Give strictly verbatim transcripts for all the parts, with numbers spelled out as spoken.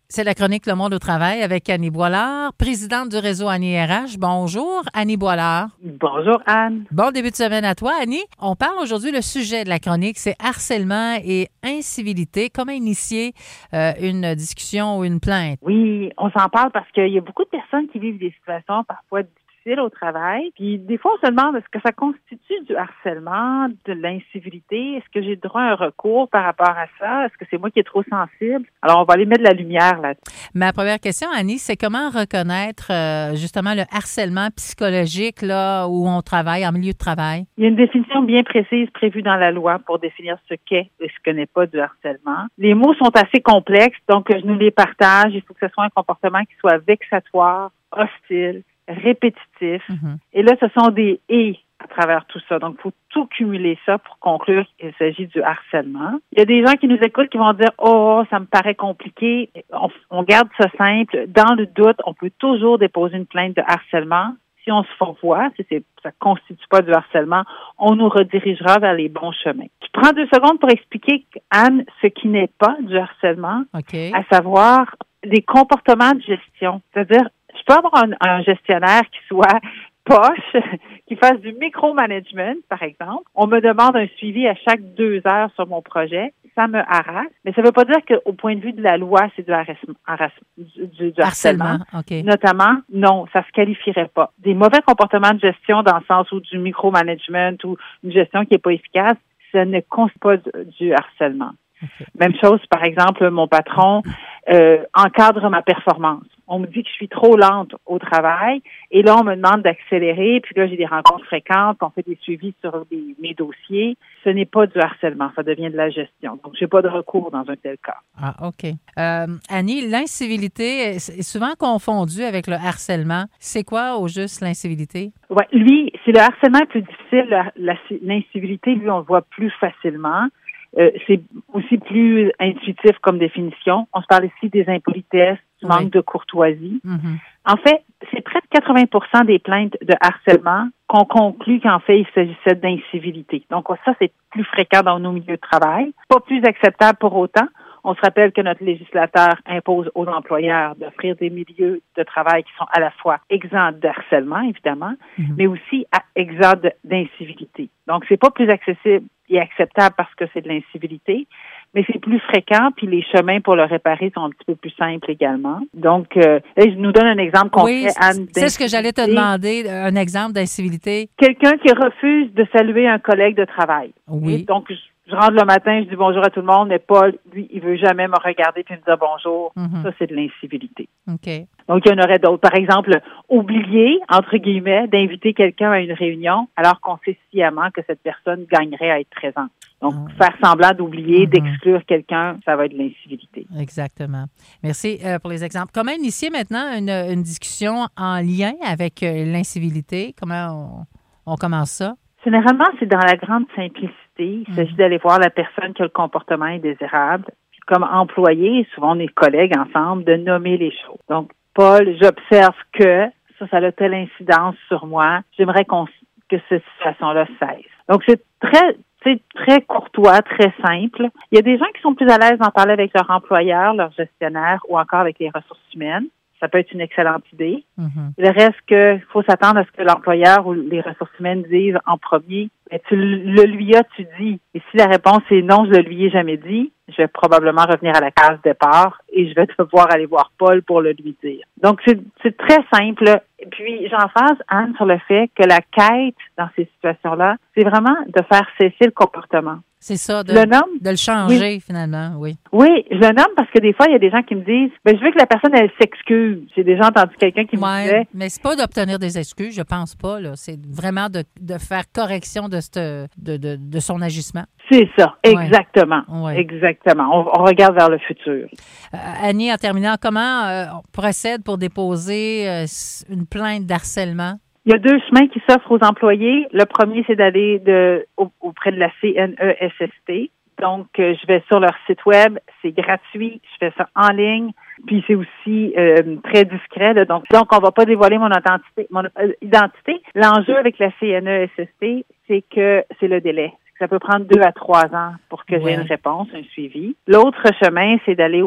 C'est la chronique Le Monde au travail avec Annie Boilard, présidente du réseau Annie R H. Bonjour, Annie Boilard. Bonjour, Anne. Bon début de semaine à toi, Annie. On parle aujourd'hui, le sujet de la chronique, c'est harcèlement et incivilité. Comment initier euh, une discussion ou une plainte? Oui, on s'en parle parce qu'il y a beaucoup de personnes qui vivent des situations parfois difficiles au travail. Puis des fois, on se demande est-ce que ça constitue du harcèlement, de l'incivilité? Est-ce que j'ai droit à un recours par rapport à ça? Est-ce que c'est moi qui est trop sensible? Alors, on va aller mettre de la lumière là-dessus. Ma première question, Annie, c'est comment reconnaître euh, justement le harcèlement psychologique là où on travaille, en milieu de travail? Il y a une définition bien précise prévue dans la loi pour définir ce qu'est et ce que n'est pas du harcèlement. Les mots sont assez complexes, donc je nous les partage. Il faut que ce soit un comportement qui soit vexatoire, hostile, répétitif. Mm-hmm. Et là, ce sont des « et » à travers tout ça. Donc, il faut tout cumuler ça pour conclure qu'il s'agit du harcèlement. Il y a des gens qui nous écoutent qui vont dire « Oh, ça me paraît compliqué. » On, on garde ça simple. Dans le doute, on peut toujours déposer une plainte de harcèlement. Si on se fourvoie, si c'est, ça ne constitue pas du harcèlement, on nous redirigera vers les bons chemins. Je prends deux secondes pour expliquer, Anne, ce qui n'est pas du harcèlement, okay. À savoir des comportements de gestion. C'est-à-dire, je peux avoir un, un gestionnaire qui soit poche, qui fasse du micromanagement, par exemple. On me demande un suivi à chaque deux heures sur mon projet. Ça me harasse. Mais ça ne veut pas dire qu'au point de vue de la loi, c'est du, harassement, harassement, du, du harcèlement. harcèlement okay. Notamment, non, ça ne se qualifierait pas. Des mauvais comportements de gestion dans le sens où du micromanagement ou une gestion qui n'est pas efficace, ça ne constitue pas du, du harcèlement. Okay. Même chose, par exemple, mon patron euh, encadre ma performance. On me dit que je suis trop lente au travail et là, on me demande d'accélérer. Puis là, j'ai des rencontres fréquentes, on fait des suivis sur des, mes dossiers. Ce n'est pas du harcèlement, ça devient de la gestion. Donc, je n'ai pas de recours dans un tel cas. Ah, OK. Euh, Annie, l'incivilité est souvent confondue avec le harcèlement. C'est quoi, au juste, l'incivilité? Oui, lui, c'est le harcèlement plus difficile. La, la, l'incivilité, lui, on le voit plus facilement. Euh, c'est aussi plus intuitif comme définition. On se parle ici des impolitesses, du manque oui. de courtoisie. Mm-hmm. En fait, c'est près de quatre-vingts pour cent des plaintes de harcèlement qu'on conclut qu'en fait, il s'agissait d'incivilité. Donc, ça, c'est plus fréquent dans nos milieux de travail. Pas plus acceptable pour autant. On se rappelle que notre législateur impose aux employeurs d'offrir des milieux de travail qui sont à la fois exempts de harcèlement, évidemment, mm-hmm. mais aussi exempts d'incivilité. Donc, c'est pas plus accessible et acceptable parce que c'est de l'incivilité, mais c'est plus fréquent, puis les chemins pour le réparer sont un petit peu plus simples également. Donc, euh, là, je nous donne un exemple concret, oui, Anne. C'est ce que j'allais te demander, un exemple d'incivilité. Quelqu'un qui refuse de saluer un collègue de travail. Oui. Et donc, je, je rentre le matin, je dis bonjour à tout le monde, mais Paul, lui, il veut jamais me regarder puis me dire bonjour. Mm-hmm. Ça, c'est de l'incivilité. OK. Donc, il y en aurait d'autres. Par exemple, oublier, entre guillemets, d'inviter quelqu'un à une réunion alors qu'on sait sciemment que cette personne gagnerait à être présente. Donc, ah. faire semblant d'oublier, mm-hmm. d'exclure quelqu'un, ça va être de l'incivilité. Exactement. Merci euh, pour les exemples. Comment initier maintenant une, une discussion en lien avec euh, l'incivilité? Comment on, on commence ça? Généralement, c'est dans la grande simplicité. Il mm-hmm. s'agit d'aller voir la personne qui a le comportement indésirable. Puis, comme employé, souvent on est collègues ensemble, de nommer les choses. Donc, Paul, j'observe que ça, ça a telle incidence sur moi. J'aimerais qu'on, que cette situation-là cesse. Donc, c'est très, c'est très courtois, très simple. Il y a des gens qui sont plus à l'aise d'en parler avec leur employeur, leur gestionnaire ou encore avec les ressources humaines. Ça peut être une excellente idée. Mm-hmm. Il reste qu'il faut s'attendre à ce que l'employeur ou les ressources humaines disent en premier. Mais tu le lui as-tu dit? Et si la réponse est non, je le lui ai jamais dit, je vais probablement revenir à la case départ et je vais devoir aller voir Paul pour le lui dire. Donc, c'est, c'est très simple. Et puis, j'en phase, Anne, sur le fait que la quête dans ces situations-là, c'est vraiment de faire cesser le comportement. C'est ça, de le, nomme, de le changer, oui. finalement, oui. Oui, je le nomme parce que des fois, il y a des gens qui me disent ben je veux que la personne, elle s'excuse. J'ai déjà entendu quelqu'un qui ouais, me disait... mais c'est pas d'obtenir des excuses, je pense pas, là. C'est vraiment de, de faire correction de, cette, de, de, de son agissement. C'est ça, exactement. Ouais. Exactement. On, on regarde vers le futur. Euh, Annie, en terminant, comment euh, on procède pour déposer euh, une plainte d'harcèlement? Il y a deux chemins qui s'offrent aux employés. Le premier, c'est d'aller de, auprès de la C N E S S T. Donc, euh, je vais sur leur site web, c'est gratuit, je fais ça en ligne, puis c'est aussi euh, très discret. Là, donc, donc, on va pas dévoiler mon identité. Mon euh, identité. L'enjeu avec la C N E S S T, c'est que c'est le délai. Ça peut prendre deux à trois ans pour que ouais. j'ai une réponse, un suivi. L'autre chemin, c'est d'aller au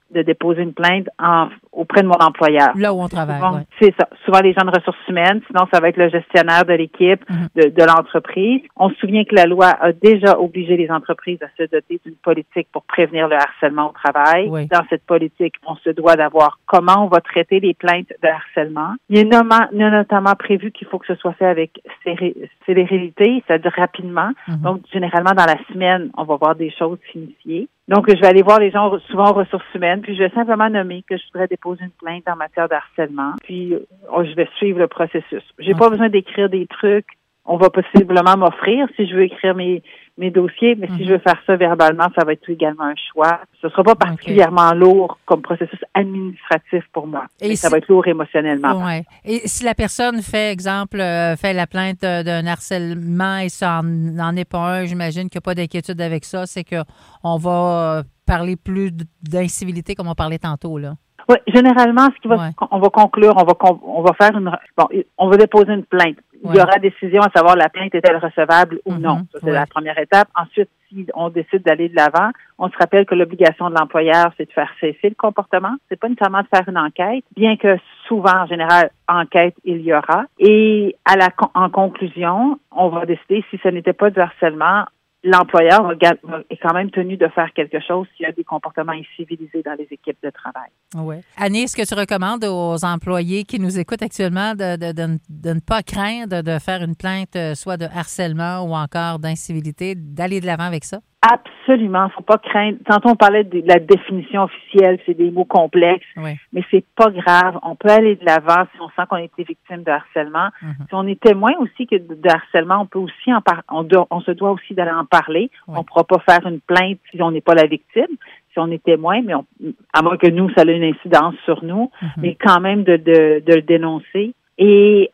de déposer une plainte en, auprès de mon employeur. Là où on travaille, Souvent, ouais. C'est ça. Souvent, les gens de ressources humaines, sinon, ça va être le gestionnaire de l'équipe, mm-hmm. de, de l'entreprise. On se souvient que la loi a déjà obligé les entreprises à se doter d'une politique pour prévenir le harcèlement au travail. Oui. Dans cette politique, on se doit d'avoir comment on va traiter les plaintes de harcèlement. Il est notamment, il est notamment prévu qu'il faut que ce soit fait avec célérité, c'est-à-dire rapidement. Mm-hmm. Donc, généralement, dans la semaine, on va voir des choses s'initier. Donc, je vais aller voir les gens souvent aux ressources humaines, puis je vais simplement nommer que je voudrais déposer une plainte en matière de harcèlement, puis oh, je vais suivre le processus. J'ai okay. pas besoin d'écrire des trucs. On va possiblement m'offrir si je veux écrire mes mes dossiers, mais mm-hmm. si je veux faire ça verbalement, ça va être également un choix. Ce ne sera pas particulièrement okay. lourd comme processus administratif pour moi. Et mais si... ça va être lourd émotionnellement. Ouais. Et si la personne fait, exemple, euh, fait la plainte d'un harcèlement et ça n'en est pas un, j'imagine qu'il n'y a pas d'inquiétude avec ça, c'est qu'on va parler plus d'incivilité comme on parlait tantôt, là. Oui, généralement, ce qui va, ouais. on va conclure, on va, on va faire une, bon, on va déposer une plainte. Il ouais. y aura décision à savoir la plainte est-elle recevable ou mm-hmm. non. Ça, c'est ouais. la première étape. Ensuite, si on décide d'aller de l'avant, on se rappelle que l'obligation de l'employeur, c'est de faire cesser le comportement. C'est pas nécessairement de faire une enquête, bien que souvent, en général, enquête, il y aura. Et à la, en conclusion, on va décider si ce n'était pas du harcèlement, l'employeur est quand même tenu de faire quelque chose s'il y a des comportements incivilisés dans les équipes de travail. Oui. Annie, est-ce que tu recommandes aux employés qui nous écoutent actuellement de, de, de, de ne pas craindre de faire une plainte soit de harcèlement ou encore d'incivilité, d'aller de l'avant avec ça? Absolument, faut pas craindre. Tantôt on parlait de la définition officielle, c'est des mots complexes, oui. mais c'est pas grave. On peut aller de l'avant si on sent qu'on a été victime de harcèlement. Mm-hmm. Si on est témoin aussi que de, de harcèlement, on peut aussi en par- on, doit, on se doit aussi d'aller en parler. Oui. On pourra pas faire une plainte si on n'est pas la victime, si on est témoin, mais on, à moins que nous ça ait une incidence sur nous, mm-hmm. mais quand même de, de, de le dénoncer. Et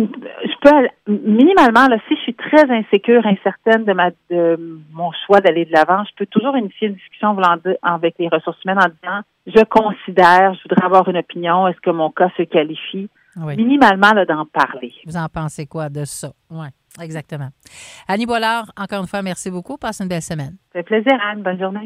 je peux, minimalement, là, si je suis très insécure, incertaine de ma de mon choix d'aller de l'avant, je peux toujours initier une discussion avec les ressources humaines en disant, je considère, je voudrais avoir une opinion, est-ce que mon cas se qualifie? Oui. Minimalement, là, d'en parler. Vous en pensez quoi de ça? Oui, exactement. Annie Boilard, encore une fois, merci beaucoup. Passe une belle semaine. Ça fait plaisir, Anne. Bonne journée.